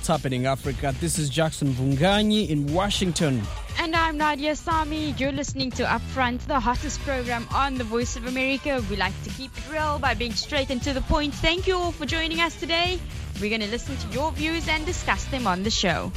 What's Happening Africa. This is Jackson Vunganyi in Washington. And I'm Nadia Sami. You're listening to Upfront, the hottest program on the Voice of America. We like to keep it real by being straight and to the point. Thank you all for joining us today. We're going to listen to your views and discuss them on the show.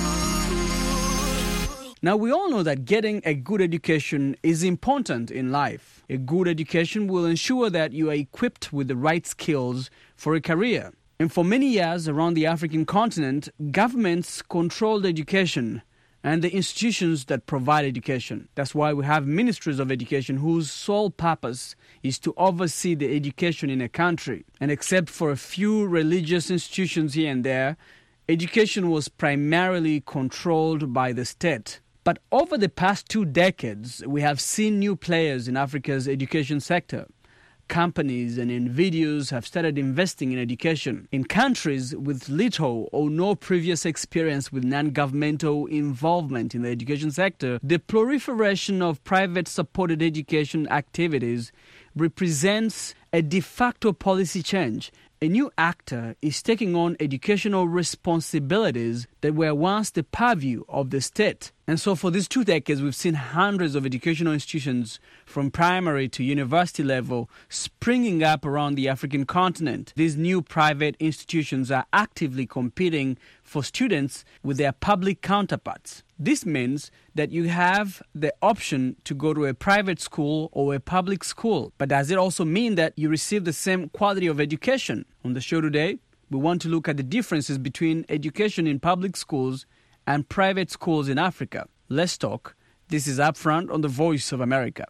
Now, we all know that getting a good education is important in life. A good education will ensure that you are equipped with the right skills for a career. And for many years around the African continent, governments controlled education and the institutions that provide education. That's why we have ministries of education whose sole purpose is to oversee the education in a country. And except for a few religious institutions here and there, education was primarily controlled by the state. But over the past 2 decades, we have seen new players in Africa's education sector. Companies and individuals have started investing in education in countries with little or no previous experience with non-governmental involvement in the education sector. The proliferation of private-supported education activities represents a de facto policy change. A new actor is taking on educational responsibilities that were once the purview of the state. And so for these 2 decades, we've seen hundreds of educational institutions from primary to university level springing up around the African continent. These new private institutions are actively competing for students with their public counterparts. This means that you have the option to go to a private school or a public school. But does it also mean that you receive the same quality of education? On the show today, we want to look at the differences between education in public schools and private schools in Africa. Let's talk. This is Upfront on the Voice of America.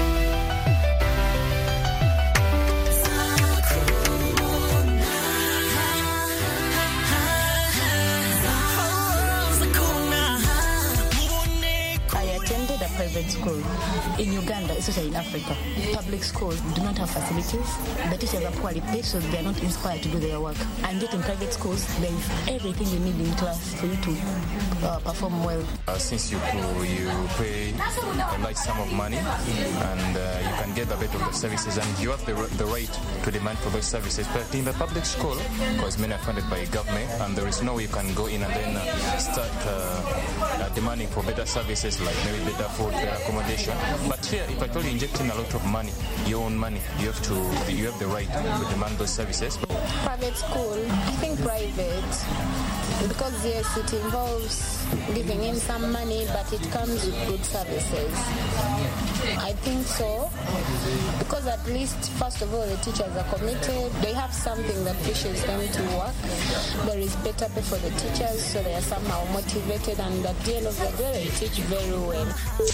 Private school in Uganda, especially in Africa. Public schools do not have facilities. The teachers are poorly paid, so they are not inspired to do their work. And yet in private schools, there is everything you need in class for you to perform well. Since you pay a large sum of money and you can get a bit of the services, and you have the right to demand for those services. But in the public school, because many are funded by government, and there is no way you can go in and then start demanding for better services like maybe better food, better accommodation. But here, if you're injecting a lot of money, your own money, you have the right to demand those services. Private school, I think private, because yes, it involves giving in some money, but it comes with good services. I think so, because at least, first of all, the teachers are committed. They have something that pushes them to work. There is better pay for the teachers, so they are somehow motivated, and at the end of the day, they teach very well.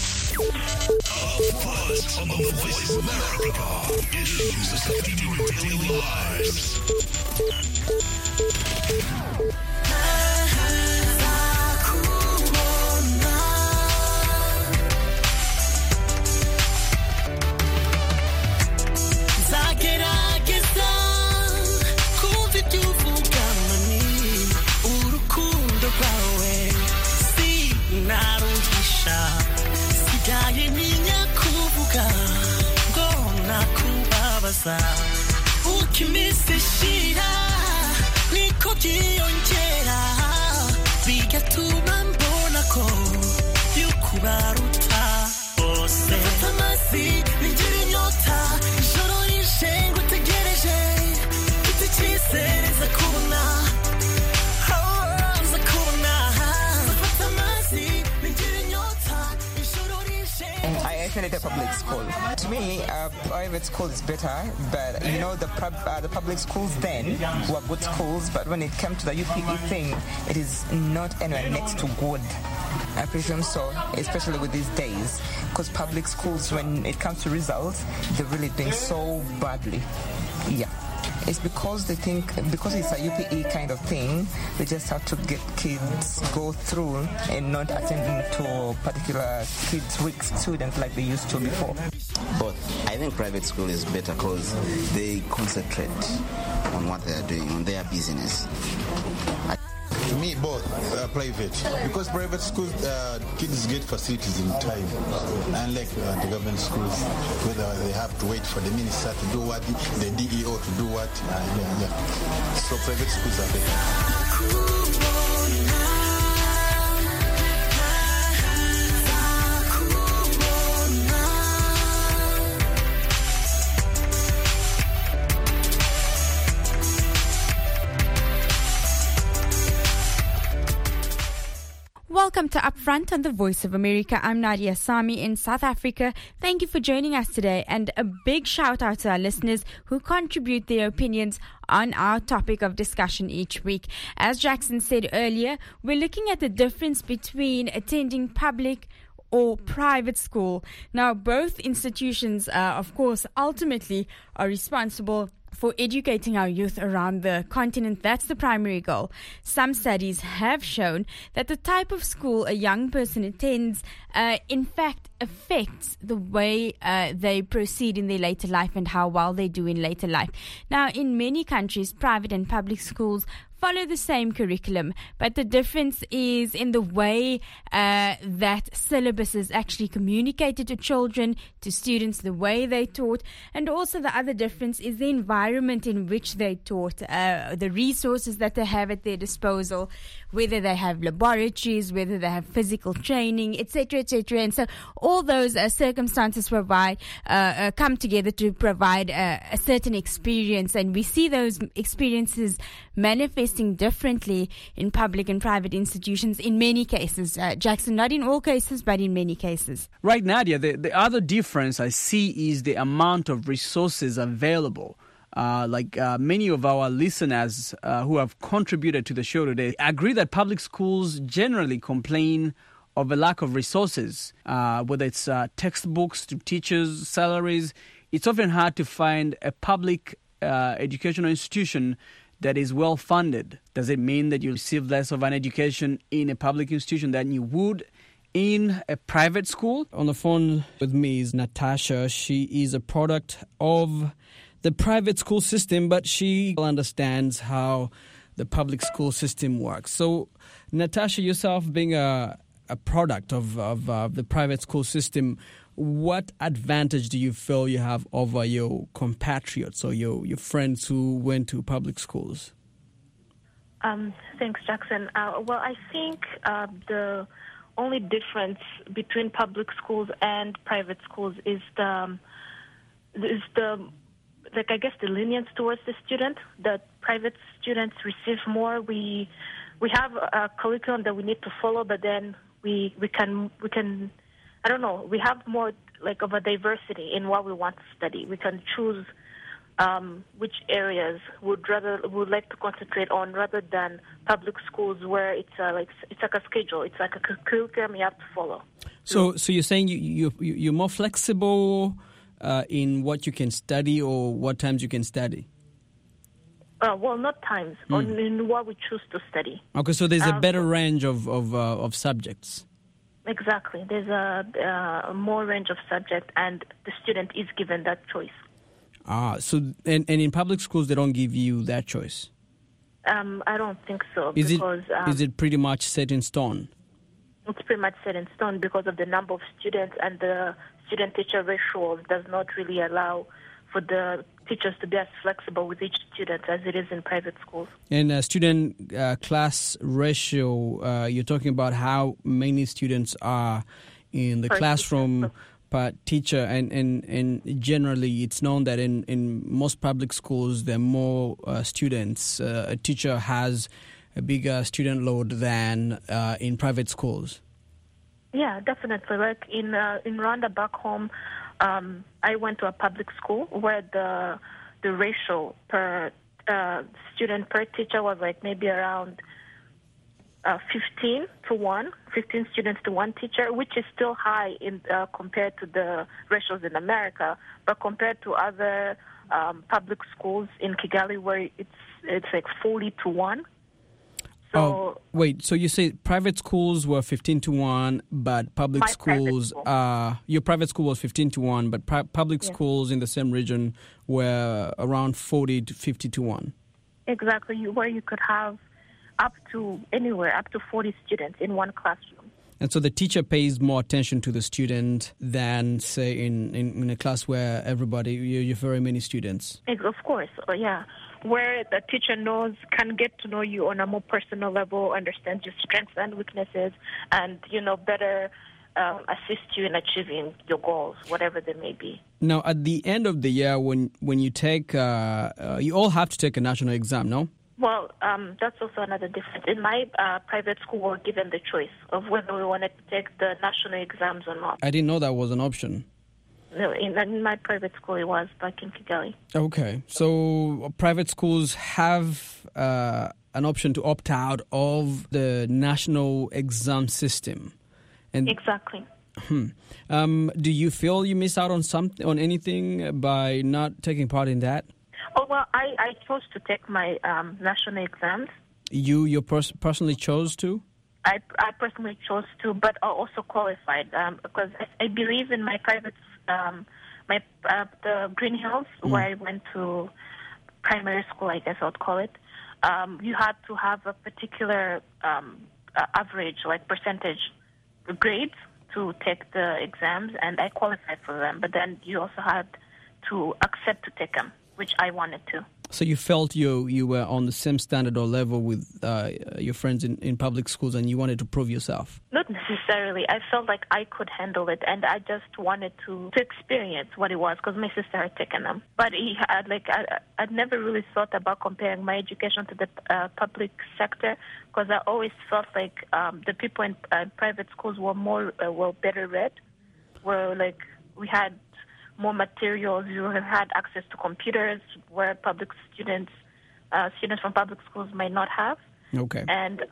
Upfront on the Voice of America. Issues affecting your daily lives. Ukimisishira niko byiyongera bigatuma mbona ko yukubaruta bose amazi bigira inyota ijoro rishe ngutegereje iticyizereza kubona I attended a public school. To me, private school is better, but you know the public schools then were good schools, but when it came to the UPE thing, it is not anywhere next to good. I presume so, especially with these days, because public schools, when it comes to results, they're really doing so badly. Yeah. It's because they think, because it's a UPE kind of thing, they just have to get kids go through and not attending to particular kids, weak students like they used to before. But I think private school is better because they concentrate on what they are doing, on their business. To me, both private, because private schools, kids get facilities in time, unlike the government schools, whether they have to wait for the minister to do what, the DEO to do what. So private schools are better. Welcome to Upfront on the Voice of America. I'm Nadia Sami in South Africa. Thank you for joining us today, and a big shout out to our listeners who contribute their opinions on our topic of discussion each week. As Jackson said earlier, we're looking at the difference between attending public or private school. Now, both institutions, of course, ultimately are responsible for educating our youth around the continent. That's the primary goal. Some studies have shown that the type of school a young person attends, in fact, affects the way they proceed in their later life and how well they do in later life. Now, in many countries, private and public schools follow the same curriculum, but the difference is in the way that syllabus is actually communicated to children, to students, the way they taught, and also the other difference is the environment in which they taught, the resources that they have at their disposal, whether they have laboratories, whether they have physical training, etc., etc. And so all those circumstances come together to provide a certain experience, and we see those experiences manifesting differently in public and private institutions in many cases. Jackson, not in all cases, but in many cases. Right, Nadia, the other difference I see is the amount of resources available. Many of our listeners who have contributed to the show today agree that public schools generally complain of a lack of resources, whether it's textbooks to teachers, salaries. It's often hard to find a public educational institution that is well funded. Does it mean that you receive less of an education in a public institution than you would in a private school? On the phone with me is Natasha. She is a product of the private school system, but she understands how the public school system works. So, Natasha, yourself being a product of the private school system, what advantage do you feel you have over your compatriots or your friends who went to public schools? Thanks, Jackson. I think the only difference between public schools and private schools is the lenience towards the student. The private students receive more. We have a curriculum that we need to follow, but then we can I don't know, we have more of a diversity in what we want to study. We can choose which areas would like to concentrate on, rather than public schools where it's like a schedule. It's like a curriculum you have to follow. So you're saying you're more flexible in what you can study or what times you can study? Not times, in what we choose to study. Okay, so there's a better range of subjects. Exactly. There's a more range of subjects, and the student is given that choice. So in public schools, they don't give you that choice? I don't think so. Is it pretty much set in stone? It's pretty much set in stone because of the number of students, and the student-teacher ratio does not really allow for the teachers to be as flexible with each student as it is in private schools. And student class ratio, you're talking about how many students are in the classroom per teacher, and generally it's known that in most public schools there are more students. A teacher has a bigger student load than in private schools. Yeah, definitely. Like in Rwanda back home, I went to a public school where the ratio per student per teacher was like maybe around 15 students to one teacher, which is still high in compared to the ratios in America, but compared to other public schools in Kigali where it's like 40 to 1. So so you say private schools were 15 to 1, but public schools, your private school was 15 to 1, but public schools in the same region were around 40 to 50 to 1. Exactly, where you could have up to 40 students in one classroom. And so the teacher pays more attention to the student than, say, in a class where you have very many students. Of course, yeah. Where the teacher can get to know you on a more personal level, understands your strengths and weaknesses, and, better assist you in achieving your goals, whatever they may be. Now, at the end of the year, when you take, you all have to take a national exam, no? Well, that's also another difference. In my private school, we were given the choice of whether we wanted to take the national exams or not. I didn't know that was an option. No, in my private school, it was back in Kigali. Okay, so private schools have an option to opt out of the national exam system. And exactly. Do you feel you miss out on anything by not taking part in that? Oh, well, I chose to take my national exams. You personally chose to? I personally chose to, but I also qualified because I believe in my private, the Green Hills, where I went to primary school, I guess I would call it. You had to have a particular average, like percentage grades to take the exams, and I qualified for them. But then you also had to accept to take them, which I wanted to. So you felt you were on the same standard or level with your friends in public schools, and you wanted to prove yourself? Not necessarily. I felt like I could handle it, and I just wanted to experience what it was, because my sister had taken them. But I'd never really thought about comparing my education to the public sector, because I always felt like the people in private schools were better read. We had more materials. You had access to computers, where public students from public schools might not have. Okay. And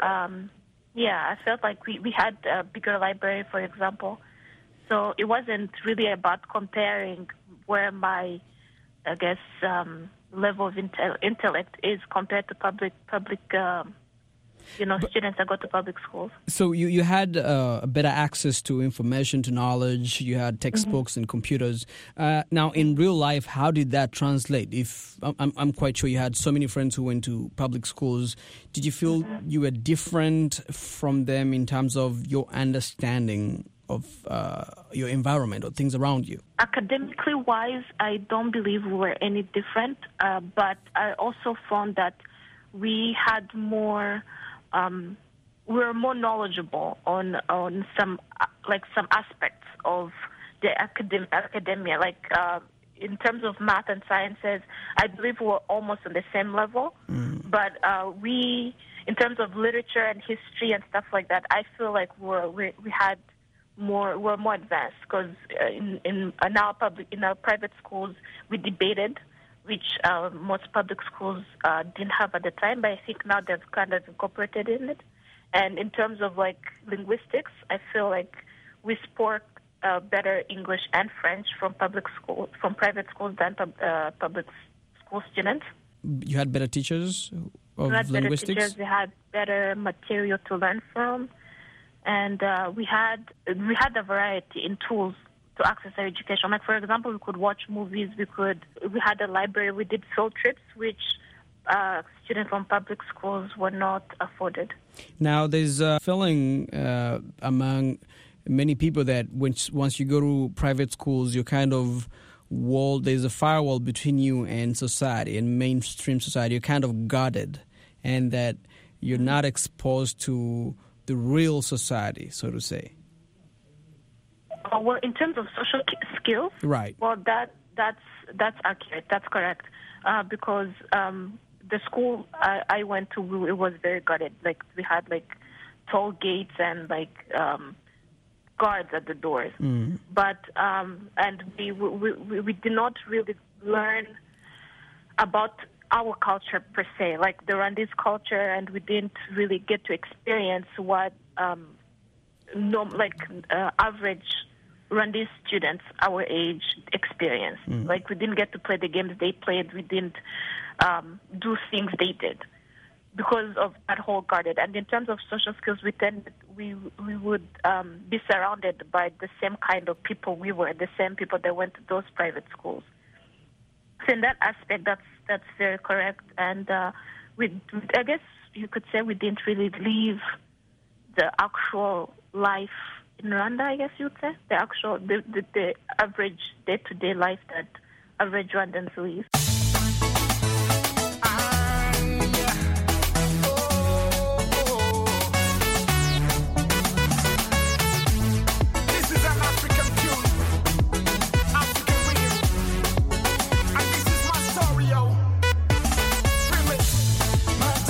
I felt like we had a bigger library, for example. So it wasn't really about comparing where my, I guess, level of intellect is compared to public students that go to public schools. So you had better access to information, to knowledge. You had textbooks and computers. Now, in real life, how did that translate? If I'm quite sure you had so many friends who went to public schools. Did you feel you were different from them in terms of your understanding of your environment or things around you? Academically wise, I don't believe we were any different. But I also found that we had more. We were more knowledgeable on some aspects of the academia. In terms of math and sciences, I believe we were almost on the same level. But we, in terms of literature and history and stuff like that, I feel like we're more advanced, because in our private schools we debated, which most public schools didn't have at the time, but I think now they've kind of incorporated in it. And in terms of linguistics, I feel like we spoke better English and French from private schools than public school students. You had better teachers of we had linguistics? Better teachers, we had better material to learn from, and we had a variety in tools to access our education. Like, for example, we could watch movies, we had a library, we did field trips, which students from public schools were not afforded. Now, there's a feeling among many people that once you go to private schools, you're kind of there's a firewall between you and society, and mainstream society. You're kind of guarded, and that you're not exposed to the real society, so to say. Well, in terms of social skills, right? Well, that's accurate. That's correct. Because the school I went to, it was very guarded. We had toll gates and guards at the doors. But and we did not really learn about our culture per se, like the Rwandese culture, and we didn't really get to experience what average Rwandese students our age experience. We didn't get to play the games they played. We didn't do things they did because of that whole guarded. And in terms of social skills, we would be surrounded by the same kind of people we were, the same people that went to those private schools. So in that aspect, that's very correct. And I guess you could say we didn't really live the actual life in Rwanda, I guess you would say, the average day-to-day life that average Rwandans live. This is an African tune, African rhythm, and this is my story, yo.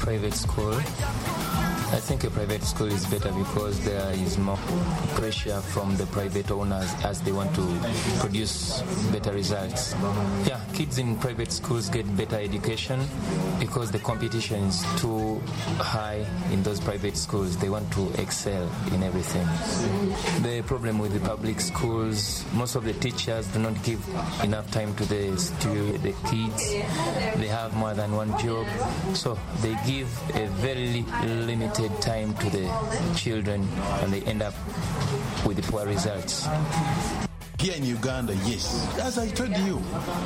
private school. I think a private school is better because there is more pressure from the private owners as they want to produce better results. Yeah, kids in private schools get better education because the competition is too high in those private schools. They want to excel in everything. The problem with the public schools, most of the teachers do not give enough time to the kids. They have more than one job, so they give a very limited time to the children and they end up with poor results. Here in Uganda, yes. As I told you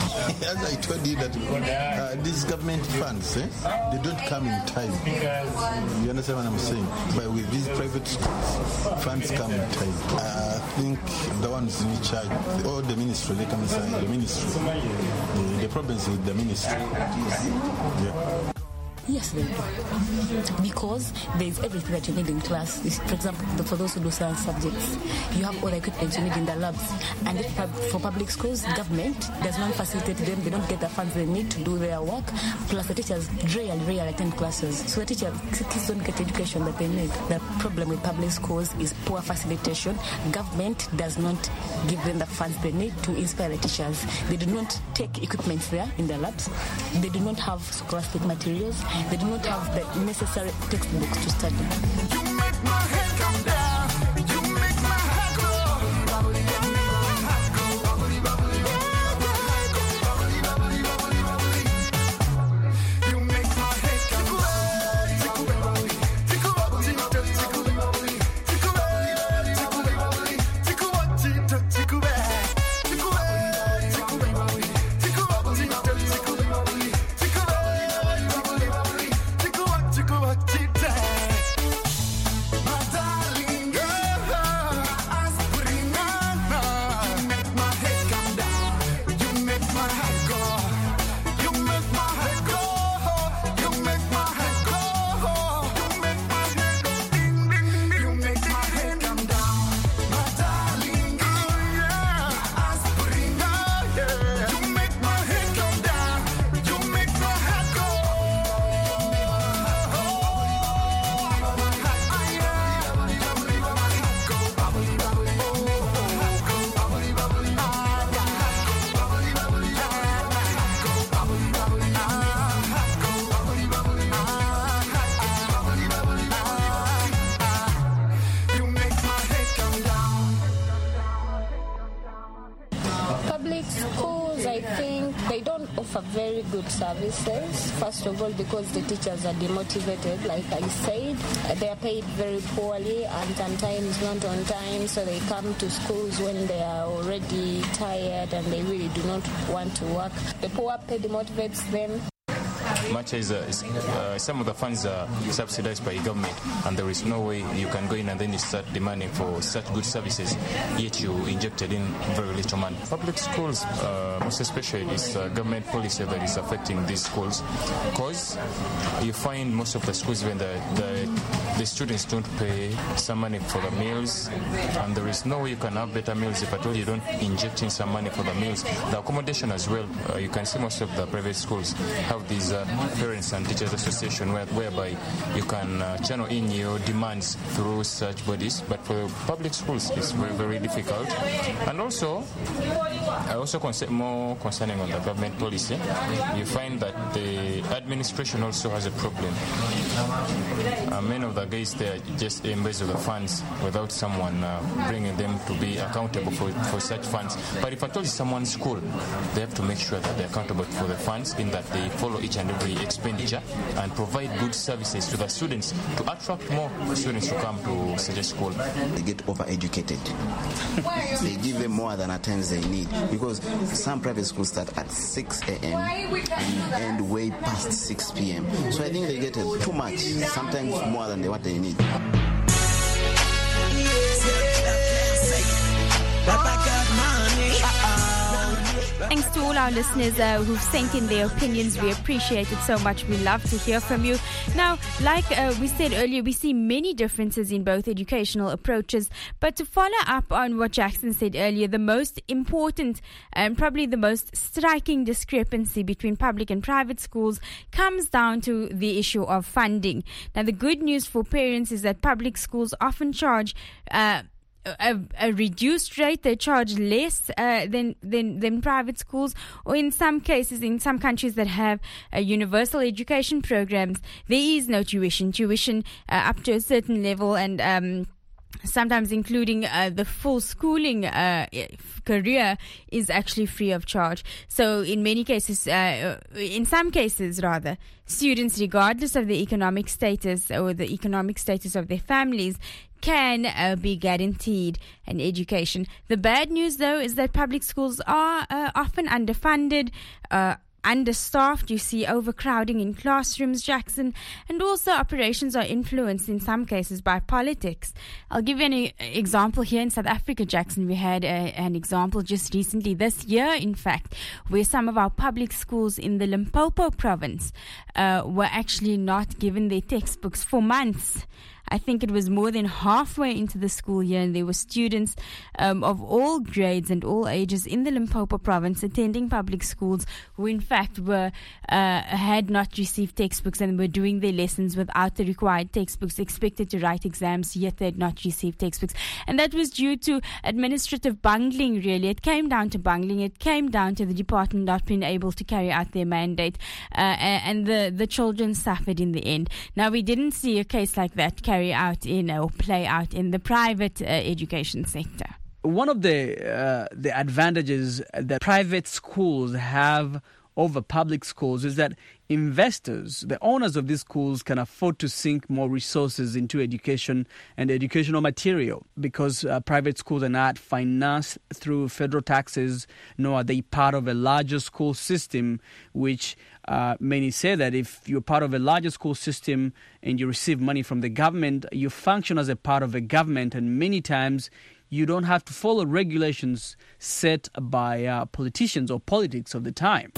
that these government funds, they don't come in time. You understand what I'm saying? But with these private schools, funds come in time. I think the ones in charge, or the ministry, they come inside the ministry. The problems with the ministry. Yeah. Yes, they do. Because there is everything that you need in class. For example, for those who do science subjects, you have all the equipment you need in the labs. And for public schools, government does not facilitate them. They don't get the funds they need to do their work. Plus, the teachers rarely attend classes. So the kids don't get the education that they need. The problem with public schools is poor facilitation. Government does not give them the funds they need to inspire the teachers. They do not take equipment there in the labs. They do not have scholastic materials. They do not have the necessary textbooks to study. You make my head come down. You make my head grow. Bubbly, bubbly, bubbly, bubbly, bubbly, bubbly, bubbly, bubbly, bubbly. You make my head come down. Tickle, bubbly, tickle, bubbly, tickle, bubbly, tickle, bubbly, bubbly, tickle, bubbly, tickle, back, tickle, bubbly, tickle, bubbly, tickle, bubbly, tickle, bubbly. Very good services. First of all, because the teachers are demotivated, like I said, they are paid very poorly and sometimes not on time, so they come to schools when they are already tired and they really do not want to work. The poor pay demotivates them. Much as some of the funds are subsidized by government, and there is no way you can go in and then you start demanding for such good services, yet you injected in very little money. Public schools, most especially, is government policy that is affecting these schools, because you find most of the schools when the students don't pay some money for the meals, and there is no way you can have better meals if at all you don't inject in some money for the meals. The accommodation as well, you can see most of the private schools have these Parents and Teachers Association whereby you can channel in your demands through such bodies, but for public schools it's very, very difficult. And also, more concerning on the government policy, you find that the administration also has a problem. Many of the guys, they are just embezzle the funds without someone bringing them to be accountable for such funds. But if at all it's someone's school, they have to make sure that they're accountable for the funds, in that they follow each and every expenditure and provide good services to the students to attract more students to come to such a school. They get overeducated. They give them more than at times they need, because some private schools start at 6 a.m. and end way past 6 p.m. So I think they get too much, sometimes more than what they need. Thanks to all our listeners who've sent in their opinions. We appreciate it so much. We love to hear from you. Now, like we said earlier, we see many differences in both educational approaches. But to follow up on what Jackson said earlier, the most important and probably the most striking discrepancy between public and private schools comes down to the issue of funding. Now, the good news for parents is that public schools often charge a reduced rate. They charge less than private schools, or in some cases, in some countries that have universal education programs, there is no tuition up to a certain level, and sometimes including the full schooling career is actually free of charge. So in many cases, in some cases rather, students, regardless of their economic status or the economic status of their families, can be guaranteed an education. The bad news, though, is that public schools are often underfunded, understaffed. You see overcrowding in classrooms, Jackson, and also operations are influenced in some cases by politics. I'll give you an example here in South Africa, Jackson. We had an example just recently, this year, in fact, where some of our public schools in the Limpopo province were actually not given their textbooks for months. I think it was more than halfway into the school year, and there were students of all grades and all ages in the Limpopo province attending public schools who in fact had not received textbooks and were doing their lessons without the required textbooks, expected to write exams, yet they had not received textbooks. And that was due to administrative bungling, really. It came down to bungling. It came down to the department not being able to carry out their mandate, and the children suffered in the end. Now, we didn't see a case like that carry out or play out in the private education sector. One of the advantages that private schools have over public schools is that investors, the owners of these schools, can afford to sink more resources into education and educational material, because private schools are not financed through federal taxes, nor are they part of a larger school system, which many say that if you're part of a larger school system and you receive money from the government, you function as a part of a government, and many times you don't have to follow regulations set by politicians or politics of the time.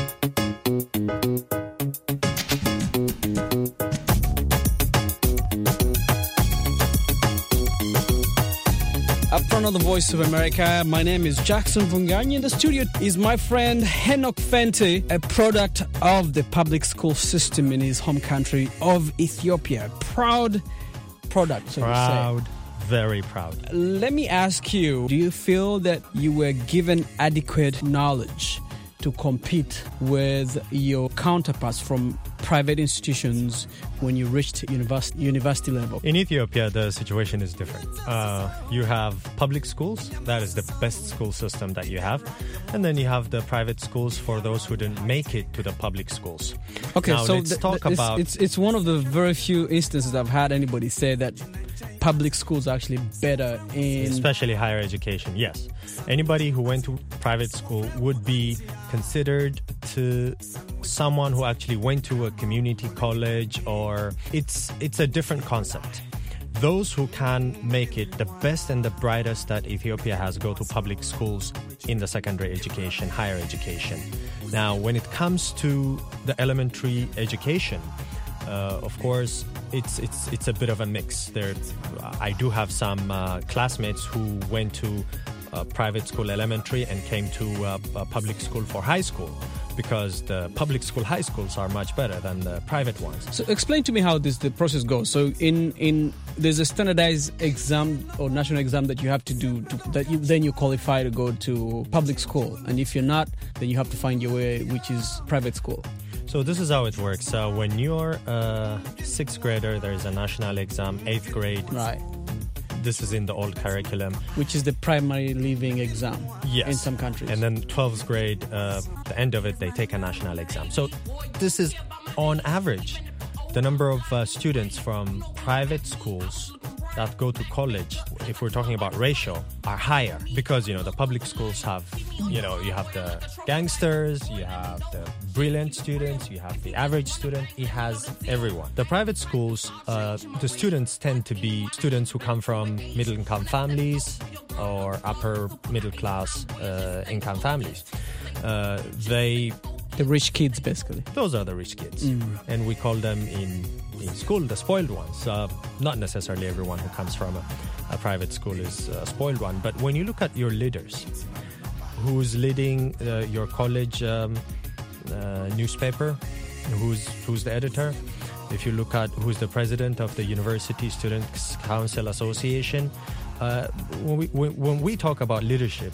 Up front of the Voice of America, my name is Jackson Vunganyi. In the studio is my friend Henok Fente, a product of the public school system in his home country of Ethiopia. Proud product, so to say. Very proud. Let me ask you, do you feel that you were given adequate knowledge to compete with your counterparts from private institutions when you reached university level? In Ethiopia, the situation is different. You have public schools. That is the best school system that you have. And then you have the private schools for those who didn't make it to the public schools. Okay, now, so let's talk about... It's one of the very few instances I've had anybody say that public schools are actually better in... Especially higher education, yes. Anybody who went to private school would be considered to someone who actually went to a community college, or it's a different concept. Those who can make it, the best and the brightest that Ethiopia has, go to public schools in the secondary education, higher education. Now, when it comes to the elementary education, of course, it's a bit of a mix. I do have some classmates who went to private school elementary and came to a public school for high school, because the public school high schools are much better than the private ones. So explain to me how the process goes. So there's a standardized exam or national exam that you have to do then you qualify to go to public school, and if you're not, then you have to find your way, which is private school. So this is how it works. When you're a 6th grader, there is a national exam. 8th grade, right? This is in the old curriculum, which is the primary leaving exam. Yes. In some countries. And then 12th grade, the end of it, they take a national exam. So this is, on average, the number of students from private schools that go to college, if we're talking about ratio, are higher, because, the public schools have, you have the gangsters, you have the brilliant students, you have the average student. It has everyone. The private schools, the students tend to be students who come from middle-income families or upper middle-class income families. The rich kids, basically. Those are the rich kids. And we call them in school the spoiled ones. Not necessarily everyone who comes from a private school is a spoiled one. But when you look at your leaders, who's leading your college newspaper, who's the editor, if you look at who's the president of the University Students' Council Association, when we talk about leadership,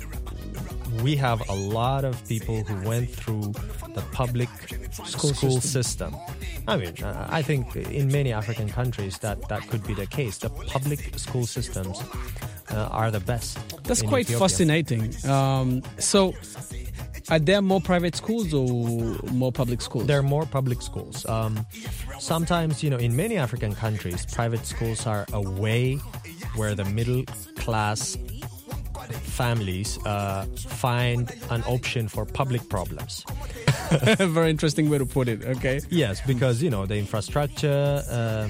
we have a lot of people who went through the public school system. I mean, I think in many African countries that could be the case. The public school systems are the best. That's in quite Ethiopia. fascinating. So, are there more private schools or more public schools? There are more public schools. Sometimes, in many African countries, private schools are a way where the middle class families find an option for public problems. Very interesting way to put it. Okay. Yes, because the infrastructure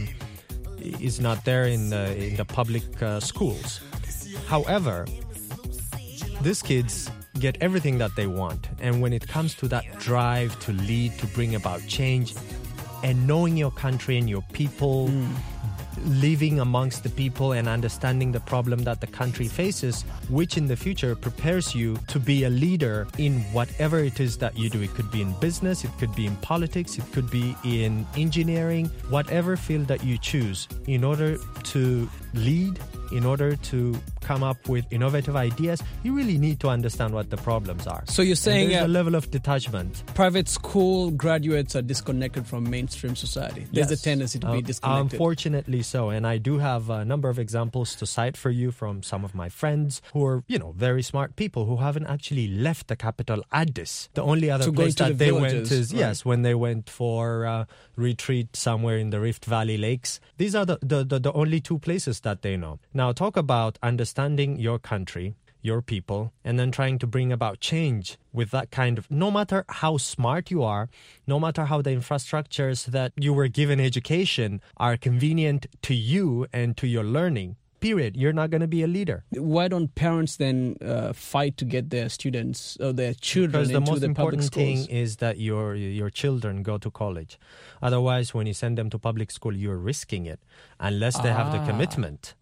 is not there in the public schools. However, these kids get everything that they want, and when it comes to that drive to lead, to bring about change, and knowing your country and your people, living amongst the people and understanding the problem that the country faces, which in the future prepares you to be a leader in whatever it is that you do. It could be in business, it could be in politics, it could be in engineering, whatever field that you choose. In order to lead, in order to come up with innovative ideas, you really need to understand what the problems are. So you're saying there's a level of detachment. Private school graduates are disconnected from mainstream society. There's a tendency to be disconnected. Unfortunately so. And I do have a number of examples to cite for you from some of my friends who are, very smart people who haven't actually left the capital, Addis. The only other place that they went is, when they went for a retreat somewhere in the Rift Valley Lakes. These are the only two places that they know. Now, talk about understanding your country, your people, and then trying to bring about change with that kind of, no matter how smart you are, no matter how the infrastructures that you were given education are convenient to you and to your learning, period, you're not going to be a leader. Why don't parents then fight to get their students or their children into the public schools? Because the most important thing is that your children go to college. Otherwise, when you send them to public school, you're risking it unless they have the commitment.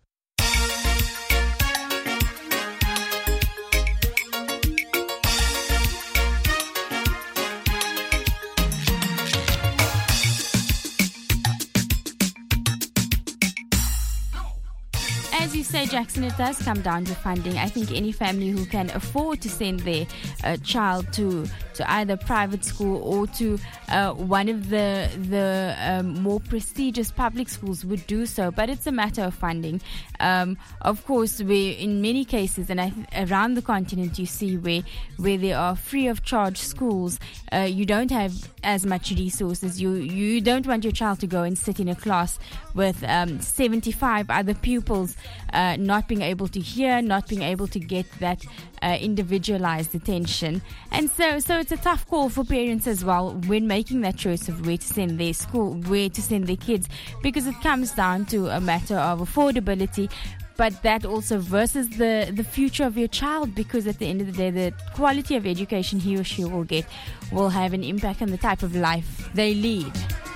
As you say, Jackson, it does come down to funding. I think any family who can afford to send their child to either private school or to one of the more prestigious public schools would do so. But it's a matter of funding. Of course, in many cases, and around the continent, you see where there are free of charge schools, you don't have as much resources. You don't want your child to go and sit in a class with 75 other pupils, not being able to hear, not being able to get that individualized attention. And so it's a tough call for parents as well when making that choice of where to send their kids, because it comes down to a matter of affordability, but that also versus the future of your child, because at the end of the day, the quality of education he or she will get will have an impact on the type of life they lead.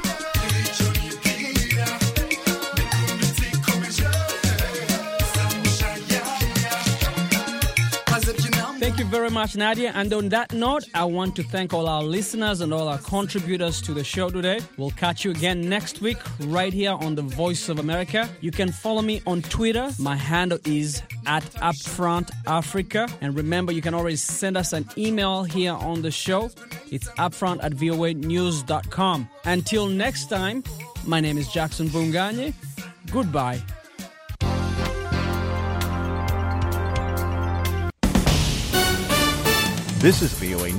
Thank you very much, Nadia. And on that note, I want to thank all our listeners and all our contributors to the show today. We'll catch you again next week right here on the Voice of America. You can follow me on Twitter. My handle is @UpfrontAfrica. And remember, you can always send us an email here on the show. It's upfront@voanews.com. Until next time, my name is Jackson Bunganye. Goodbye. This is VOA